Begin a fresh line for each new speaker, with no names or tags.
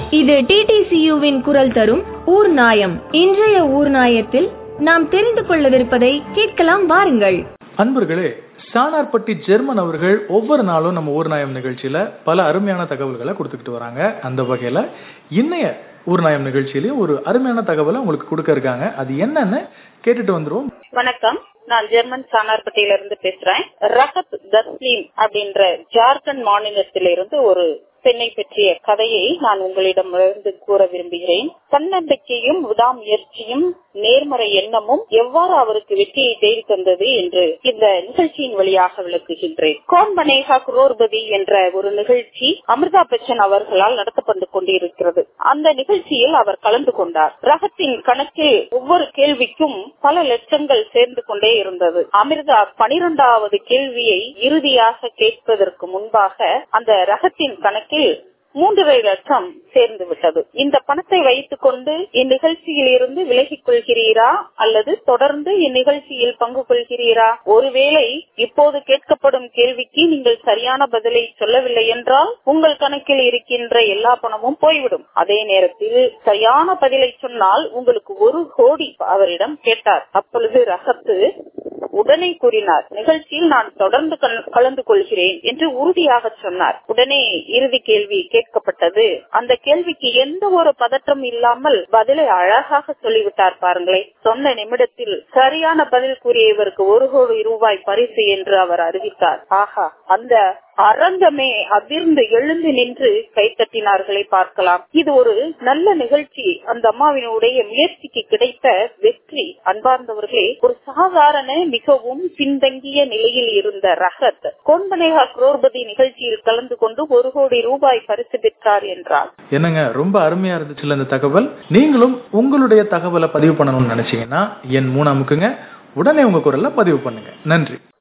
இது டிடிசியுவின் குரல் தரும் ஊர் நாயம். இன்றைய ஊர் நாயத்தில் நாம் தெரிந்து கொள்ளவிருப்பதை கேட்கலாம் வாருங்கள்.
அன்பர்களே, சானார்பட்டி ஜெர்மன் அவர்கள் ஒவ்வொரு நாளும் நம்ம ஊர் நாயம் நிகழ்ச்சியில பல அருமையான தகவல்களை கொடுத்துக்கிட்டு வராங்க. அந்த வகையில இன்னைய ஊர் நாயம் நிகழ்ச்சியிலேயும் ஒரு அருமையான தகவலை உங்களுக்கு கொடுக்க இருக்காங்க. அது என்னன்னு கேட்டுட்டு வந்துருவோம்.
வணக்கம், நான் ஜெர்மன் சானார்பட்டியிலிருந்து பேசுறேன். ரஹத் தஸ்லீம் அப்படின்ற ஜார்க்கண்ட் மாநிலத்திலிருந்து ஒரு பெண்ணை பற்றிய கதையை நான் உங்களிடமிருந்து கூற விரும்புகிறேன். தன்னம்பிக்கையும் விடாமுயற்சியும் நேர்மறை எண்ணமும் எவ்வாறு அவருக்கு வெற்றியை தேடி தந்தது என்று இந்த நிகழ்ச்சியின் வழியாக விளக்குகின்றேன். கௌன் பனேகா குரோர்பதி என்ற ஒரு நிகழ்ச்சி அமிர்தா பச்சன் அவர்களால் நடத்தப்பட்டு கொண்டிருக்கிறது. அந்த நிகழ்ச்சியில் அவர் கலந்து கொண்டார். ரகத்தின் கணக்கில் ஒவ்வொரு கேள்விக்கும் பல லட்சங்கள் சேர்ந்து கொண்டே இருந்தது. அமிர்தா 12வது கேள்வியை இறுதியாக கேட்பதற்கு முன்பாக அந்த ரகத்தின் கணக்கில் 3.5 லட்சம் சேர்ந்து விட்டது. இந்த பணத்தை வைத்துக் கொண்டு இந்நிகழ்ச்சியில் இருந்து விலகிக் கொள்கிறீரா அல்லது தொடர்ந்து இந்நிகழ்ச்சியில் பங்கு கொள்கிறீரா? ஒருவேளை இப்போது கேட்கப்படும் கேள்விக்கு நீங்கள் சரியான பதிலை சொல்லவில்லை என்றால் உங்கள் கணக்கில் இருக்கின்ற எல்லா பணமும் போய்விடும். அதே நேரத்தில் சரியான பதிலை சொன்னால் உங்களுக்கு 1 கோடி அவரிடம் கேட்டார். அப்பொழுது ரகத்து உடனே கூறினார், நிகழ்ச்சியில் நான் தொடர்ந்து கலந்து கொள்கிறேன் என்று உறுதியாக சொன்னார். உடனே இறுதி கேள்வி கேட்கப்பட்டது. அந்த கேள்விக்கு எந்த ஒரு பதற்றம் இல்லாமல் பதிலை அழகாக சொல்லிவிட்டார். பாருங்களேன், சொன்ன நிமிடத்தில் சரியான பதில் கூறியவருக்கு 1 கோடி ரூபாய் பரிசு என்று அவர் அறிவித்தார். ஆஹா, அந்த அரங்கமே அதிர்ந்து எழுந்து நின்று கைத்தட்டினார்களை பார்க்கலாம். இது ஒரு நல்ல நிகழ்ச்சி. அந்த அம்மாவினுடைய முயற்சிக்கு கிடைத்த வெற்றி. அன்பார்ந்தவர்களே, ஒரு சாதாரண மிகவும் பின்தங்கிய நிலையில் இருந்த ரஹத் கௌன் பனேகா குரோர்பதி நிகழ்ச்சியில் கலந்து கொண்டு 1 கோடி ரூபாய் பரிசு பெற்றார் என்றால்
என்னங்க, ரொம்ப அருமையா இருந்துச்சுல இந்த தகவல். நீங்களும் உங்களுடைய தகவலை பதிவு பண்ணணும்னு நினைச்சீங்கன்னா என் 3 அமுக்குங்க. உடனே உங்க குரல்ல பதிவு பண்ணுங்க. நன்றி.